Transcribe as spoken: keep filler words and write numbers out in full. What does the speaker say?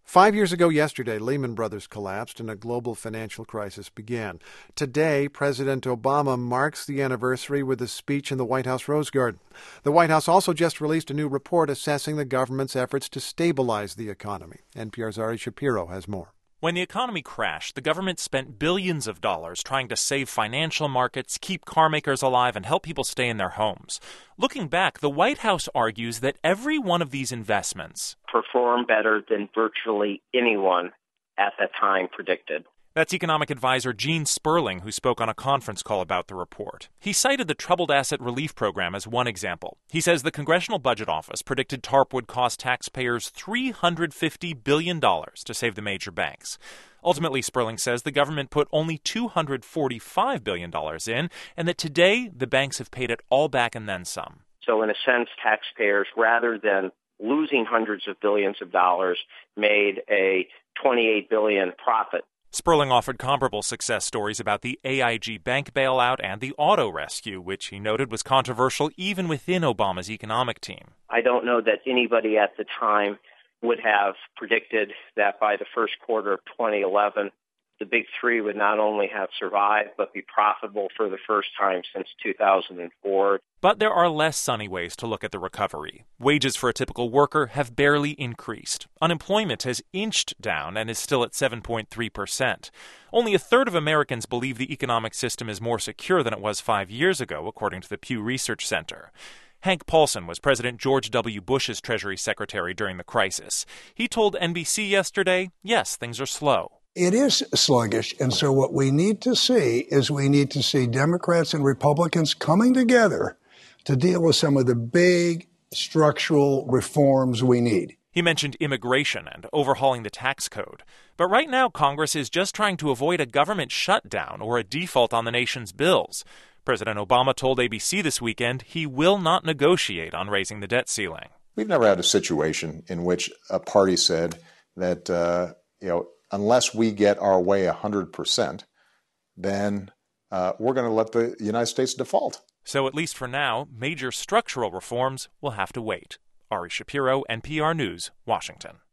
Five years ago yesterday, Lehman Brothers collapsed and a global financial crisis began. Today, President Obama marks the anniversary with a speech in the White House Rose Garden. The White House also just released a new report assessing the government's efforts to stabilize the economy. N P R's Ari Shapiro has more. When the economy crashed, the government spent billions of dollars trying to save financial markets, keep car makers alive, and help people stay in their homes. Looking back, the White House argues that every one of these investments performed better than virtually anyone at that time predicted. That's economic advisor Gene Sperling, who spoke on a conference call about the report. He cited the Troubled Asset Relief Program as one example. He says the Congressional Budget Office predicted TARP would cost taxpayers three hundred fifty billion dollars to save the major banks. Ultimately, Sperling says the government put only two hundred forty-five billion dollars in, and that today the banks have paid it all back and then some. So in a sense, taxpayers, rather than losing hundreds of billions of dollars, made a twenty-eight billion dollars profit. Sperling offered comparable success stories about the A I G bank bailout and the auto rescue, which he noted was controversial even within Obama's economic team. I don't know that anybody at the time would have predicted that by the first quarter of twenty eleven, the big three would not only have survived, but be profitable for the first time since two thousand four. But there are less sunny ways to look at the recovery. Wages for a typical worker have barely increased. Unemployment has inched down and is still at seven point three percent. Only a third of Americans believe the economic system is more secure than it was five years ago, according to the Pew Research Center. Hank Paulson was President George W. Bush's Treasury Secretary during the crisis. He told N B C yesterday, yes, things are slow. It is sluggish, and so what we need to see is we need to see Democrats and Republicans coming together to deal with some of the big structural reforms we need. He mentioned immigration and overhauling the tax code. But right now, Congress is just trying to avoid a government shutdown or a default on the nation's bills. President Obama told A B C this weekend he will not negotiate on raising the debt ceiling. We've never had a situation in which a party said that, uh, you know, unless we get our way one hundred percent, then uh, we're going to let the United States default. So at least for now, major structural reforms will have to wait. Ari Shapiro, N P R News, Washington.